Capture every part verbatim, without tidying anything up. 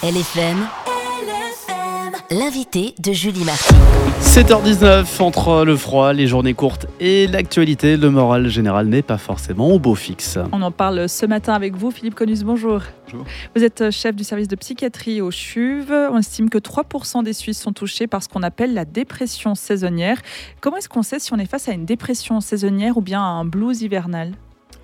L F M, l'invité de Julie Marty. sept heures dix-neuf, entre le froid, les journées courtes et l'actualité, le moral général n'est pas forcément au beau fixe. On en parle ce matin avec vous, Philippe Conus, bonjour. Bonjour. Vous êtes chef du service de psychiatrie au C H U V. On estime que trois pour cent des Suisses sont touchés par ce qu'on appelle la dépression saisonnière. Comment est-ce qu'on sait si on est face à une dépression saisonnière ou bien à un blues hivernal ?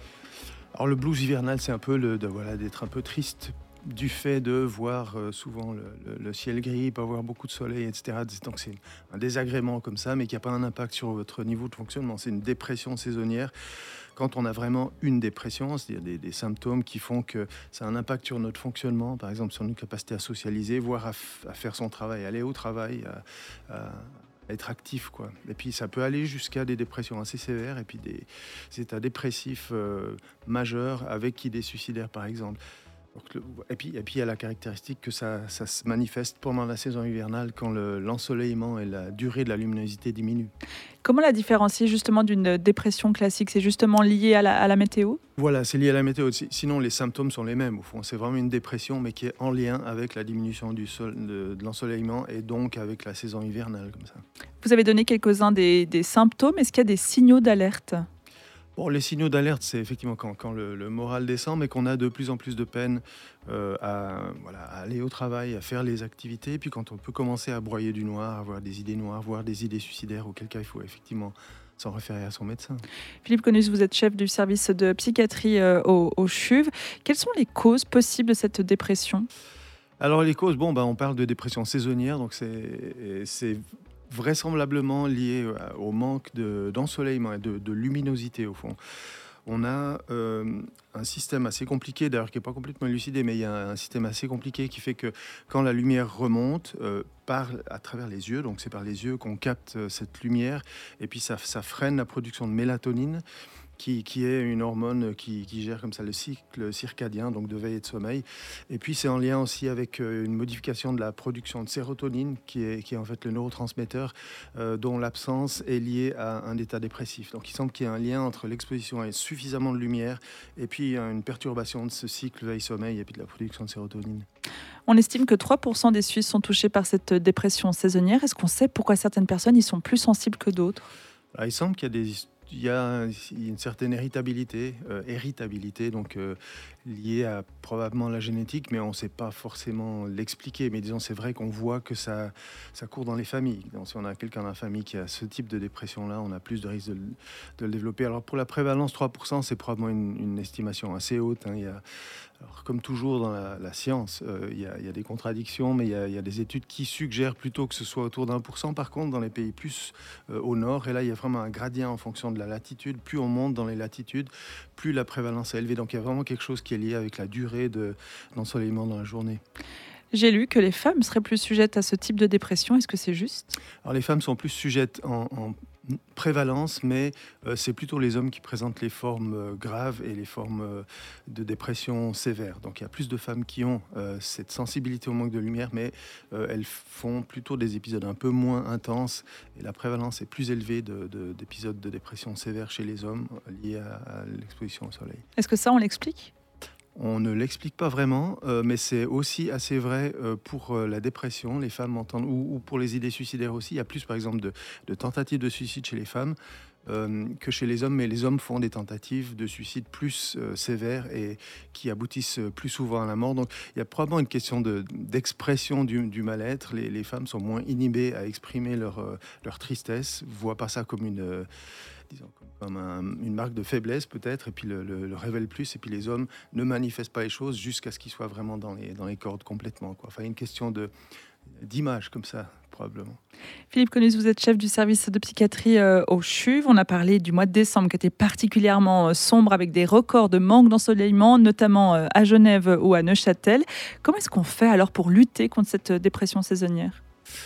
Alors le blues hivernal, c'est un peu le, de, voilà, d'être un peu triste du fait de voir euh, souvent le, le, le ciel gris, pas voir beaucoup de soleil, et cetera. Donc c'est un désagrément comme ça, mais qui n'a pas un impact sur votre niveau de fonctionnement. C'est une dépression saisonnière. Quand on a vraiment une dépression, c'est-à-dire des, des symptômes qui font que ça a un impact sur notre fonctionnement, par exemple sur notre capacité à socialiser, voire à, f- à faire son travail, aller au travail, à, à être actif, quoi. Et puis ça peut aller jusqu'à des dépressions assez sévères et puis des, des états dépressifs euh, majeurs avec idées suicidaires, par exemple. Donc, le, et, puis, et puis il y a la caractéristique que ça, ça se manifeste pendant la saison hivernale quand le, l'ensoleillement et la durée de la luminosité diminuent. Comment la différencier justement d'une dépression classique ? C'est justement lié à la, à la météo ? Voilà, c'est lié à la météo. Sinon, les symptômes sont les mêmes au fond. C'est vraiment une dépression, mais qui est en lien avec la diminution du sol, de, de l'ensoleillement et donc avec la saison hivernale, comme ça. Vous avez donné quelques-uns des, des symptômes. Est-ce qu'il y a des signaux d'alerte ? Bon, les signaux d'alerte, c'est effectivement quand, quand le, le moral descend, mais qu'on a de plus en plus de peine euh, à, voilà, à aller au travail, à faire les activités. Et puis quand on peut commencer à broyer du noir, à avoir des idées noires, voire des idées suicidaires, auquel cas il faut effectivement s'en référer à son médecin. Philippe Conus, vous êtes chef du service de psychiatrie euh, au, au C H U V. Quelles sont les causes possibles de cette dépression ? Alors les causes, bon, ben, on parle de dépression saisonnière, donc c'est... c'est vraisemblablement lié au manque de, d'ensoleillement et de, de luminosité au fond. On a euh, un système assez compliqué, d'ailleurs qui n'est pas complètement élucidé, mais il y a un système assez compliqué qui fait que quand la lumière remonte euh, par, à travers les yeux, donc c'est par les yeux qu'on capte cette lumière, et puis ça, ça freine la production de mélatonine, Qui, qui est une hormone qui, qui gère comme ça le cycle circadien, donc de veille et de sommeil. Et puis c'est en lien aussi avec une modification de la production de sérotonine, qui est, qui est en fait le neurotransmetteur, euh, dont l'absence est liée à un état dépressif. Donc il semble qu'il y ait un lien entre l'exposition à suffisamment de lumière et puis une perturbation de ce cycle veille-sommeil et puis de la production de sérotonine. On estime que trois pour cent des Suisses sont touchés par cette dépression saisonnière. Est-ce qu'on sait pourquoi certaines personnes y sont plus sensibles que d'autres ? Alors, il semble qu'il y a des Il y a une certaine héritabilité, euh, héritabilité donc euh, liée à probablement la génétique, mais on ne sait pas forcément l'expliquer. Mais disons, c'est vrai qu'on voit que ça, ça court dans les familles. Donc, si on a quelqu'un dans la famille qui a ce type de dépression-là, on a plus de risques de, de le développer. Alors pour la prévalence, trois pour cent, c'est probablement une, une estimation assez haute. Hein. Il y a, alors, comme toujours dans la, la science, euh, il, y a, il y a des contradictions, mais il y a, il y a des études qui suggèrent plutôt que ce soit autour d'un pour cent. Par contre, dans les pays plus euh, au nord, et là, il y a vraiment un gradient en fonction de la latitude. Plus on monte dans les latitudes, plus la prévalence est élevée. Donc il y a vraiment quelque chose qui est lié avec la durée de, d'ensoleillement dans la journée. J'ai lu que les femmes seraient plus sujettes à ce type de dépression. Est-ce que c'est juste ? Alors les femmes sont plus sujettes en, en prévalence, mais euh, c'est plutôt les hommes qui présentent les formes euh, graves et les formes euh, de dépression sévères. Donc il y a plus de femmes qui ont euh, cette sensibilité au manque de lumière, mais euh, elles font plutôt des épisodes un peu moins intenses et la prévalence est plus élevée de, de, d'épisodes de dépression sévère chez les hommes liés à, à l'exposition au soleil. Est-ce que ça, on l'explique ? On ne l'explique pas vraiment, euh, mais c'est aussi assez vrai euh, pour euh, la dépression. Les femmes entendent, ou, ou pour les idées suicidaires aussi. Il y a plus, par exemple, de, de tentatives de suicide chez les femmes euh, que chez les hommes, mais les hommes font des tentatives de suicide plus euh, sévères et qui aboutissent plus souvent à la mort. Donc, il y a probablement une question de, d'expression du, du mal-être. Les, les femmes sont moins inhibées à exprimer leur, euh, leur tristesse, ne voient pas ça comme une... Euh, disons, comme un, une marque de faiblesse peut-être, et puis le, le, le révèle plus, et puis les hommes ne manifestent pas les choses jusqu'à ce qu'ils soient vraiment dans les, dans les cordes complètement, quoi. Enfin, une question de, d'image comme ça, probablement. Philippe Conus, vous êtes chef du service de psychiatrie euh, au C H U V. On a parlé du mois de décembre qui était particulièrement euh, sombre avec des records de manque d'ensoleillement, notamment euh, à Genève ou à Neuchâtel. Comment est-ce qu'on fait alors pour lutter contre cette dépression saisonnière ?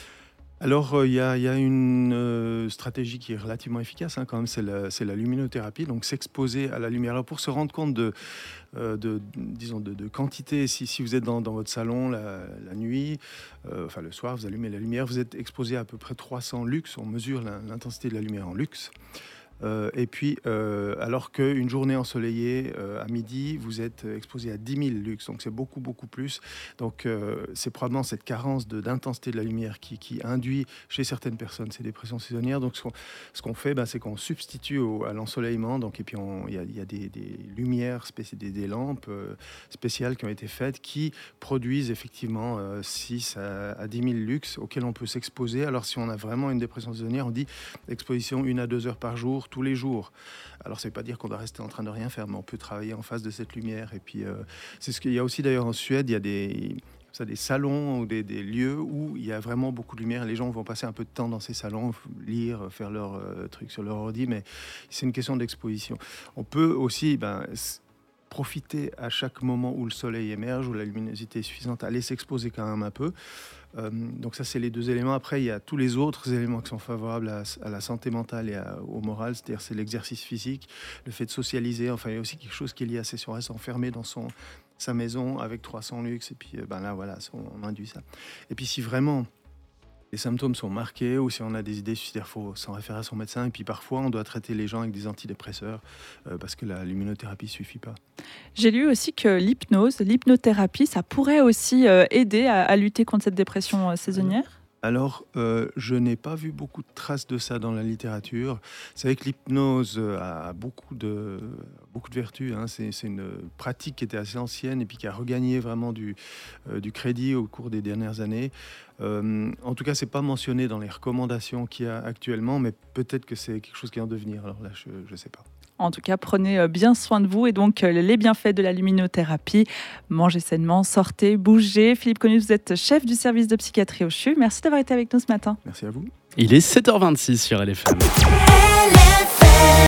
Alors, il euh, y, y a une euh, stratégie qui est relativement efficace, hein, quand même, c'est la, c'est la luminothérapie, donc s'exposer à la lumière. Alors, pour se rendre compte de, euh, de, disons, de, de quantité, si, si vous êtes dans, dans votre salon la, la nuit, euh, enfin le soir, vous allumez la lumière, vous êtes exposé à à peu près trois cents lux, on mesure la, l'intensité de la lumière en lux. Euh, et puis, euh, alors qu'une journée ensoleillée, euh, à midi, vous êtes exposé à dix mille lux, donc c'est beaucoup, beaucoup plus. Donc, euh, c'est probablement cette carence de, d'intensité de la lumière qui, qui induit chez certaines personnes ces dépressions saisonnières. Donc, ce qu'on, ce qu'on fait, ben, c'est qu'on substitue au, à l'ensoleillement. Donc, et puis, il y a, y a des, des lumières, spéci- des, des lampes euh, spéciales qui ont été faites qui produisent effectivement euh, six à dix mille lux auxquels on peut s'exposer. Alors, si on a vraiment une dépression saisonnière, on dit exposition une à deux heures par jour, tous les jours. Alors, ça ne veut pas dire qu'on doit rester en train de rien faire, mais on peut travailler en face de cette lumière. Et puis, euh, c'est ce qu'il y a aussi d'ailleurs en Suède, il y a des... Ça, des salons ou des, des lieux où il y a vraiment beaucoup de lumière. Les gens vont passer un peu de temps dans ces salons, lire, faire leurs euh, trucs sur leur ordi, mais c'est une question d'exposition. On peut aussi ben, s- profiter à chaque moment où le soleil émerge, où la luminosité est suffisante, aller s'exposer quand même un peu. Euh, donc ça, c'est les deux éléments. Après, il y a tous les autres éléments qui sont favorables à, à la santé mentale et à- au moral, c'est-à-dire c'est l'exercice physique, le fait de socialiser. Enfin, il y a aussi quelque chose qui est lié à ça. Si on reste enfermé dans son, sa maison avec trois cents lux, et puis euh, ben là, voilà, on induit ça. Et puis si vraiment les symptômes sont marqués ou si on a des idées suicidaires, il faut s'en référer à son médecin. Et puis parfois, on doit traiter les gens avec des antidépresseurs euh, parce que la luminothérapie ne suffit pas. J'ai lu aussi que l'hypnose, l'hypnothérapie, ça pourrait aussi euh, aider à, à lutter contre cette dépression euh, saisonnière. Alors, euh, je n'ai pas vu beaucoup de traces de ça dans la littérature. C'est vrai que l'hypnose euh, a beaucoup de, beaucoup de vertus. Hein. C'est, c'est une pratique qui était assez ancienne et puis qui a regagné vraiment du, euh, du crédit au cours des dernières années. Euh, en tout cas, c'est pas mentionné dans les recommandations qu'il y a actuellement, mais peut-être que c'est quelque chose qui est en devenir. Alors là, je ne sais pas. En tout cas, prenez euh, bien soin de vous et donc euh, les bienfaits de la luminothérapie. Mangez sainement, sortez, bougez. Philippe Conus, vous êtes chef du service de psychiatrie au C H U. Merci d'avoir été avec nous ce matin. Merci à vous. Il est sept heures vingt-six sur L F M.